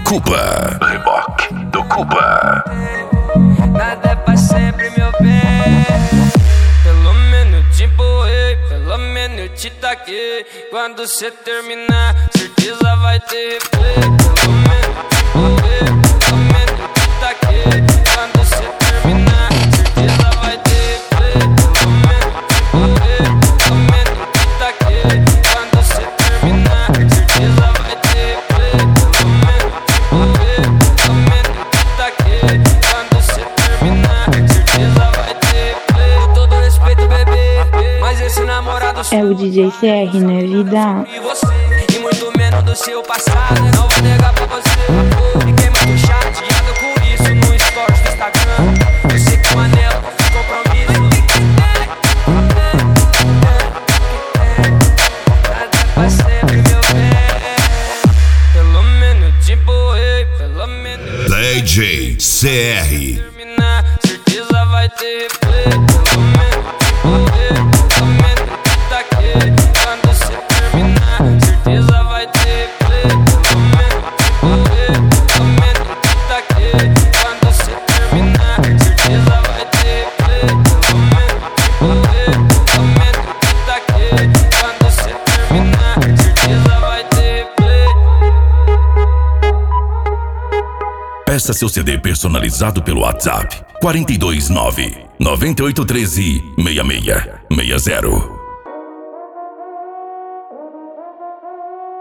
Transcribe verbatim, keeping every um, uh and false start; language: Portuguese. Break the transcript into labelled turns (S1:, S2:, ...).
S1: Cuba. Reboque do Cuba.
S2: Nada é pra sempre, meu bem. Pelo menos te empurrei, pelo menos eu te taquei. Quando cê terminar, certeza vai ter replay. Pelo menos te empurrei, pelo menos eu te taquei. Quando cê terminar, certeza vai ter replay. Pelo menos te empurrei, pelo menos eu te taquei. Quando cê terminar, certeza vai ter replay. Pelo menos te empurrei, pelo menos eu te taquei. Quando cê terminar, certeza vai ter replay. Com todo respeito, bebê, mas esse namorado
S3: É o D J C R, né, vida?
S2: e você, e muito menos do seu passado. Não vou negar pra você. Fiquei muito chateado com isso no stories do Instagram. Eu sei que o anel não fez compromisso. Nada pra sempre, meu bem. Pelo menos te empurrei, pelo menos
S1: D J C R.
S2: terminar, certeza vai ter replay. Pelo menos te empurrei, pelo menos eu te taquei. Quando cê terminar, certeza vai ter replay. Pelo menos te empurrei, pelo menos eu te taquei. Quando cê terminar, certeza vai ter replay. Pelo menos te empurrei, pelo menos eu te taquei. Quando cê terminar, certeza vai ter replay.
S1: Peça seu C D personalizado pelo WhatsApp quatro dois nove, nove oito um três, seis seis seis zero.